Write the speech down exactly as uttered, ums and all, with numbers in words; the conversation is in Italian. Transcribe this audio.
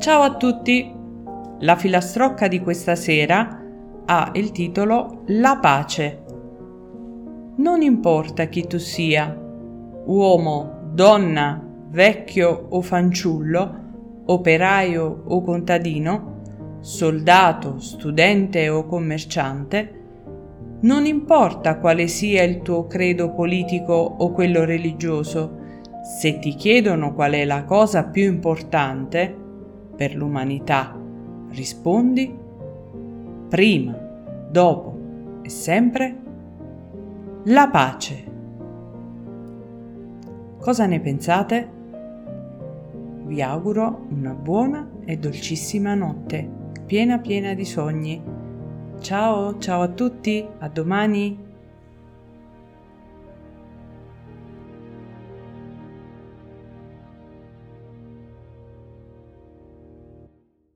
Ciao a tutti! La filastrocca di questa sera ha il titolo La pace. Non importa chi tu sia, uomo, donna, vecchio o fanciullo, operaio o contadino, soldato, studente o commerciante, non importa quale sia il tuo credo politico o quello religioso, se ti chiedono qual è la cosa più importante per l'umanità, rispondi prima, dopo e sempre la pace. Cosa ne pensate? Vi auguro una buona e dolcissima notte, piena piena di sogni. Ciao, ciao a tutti, a domani!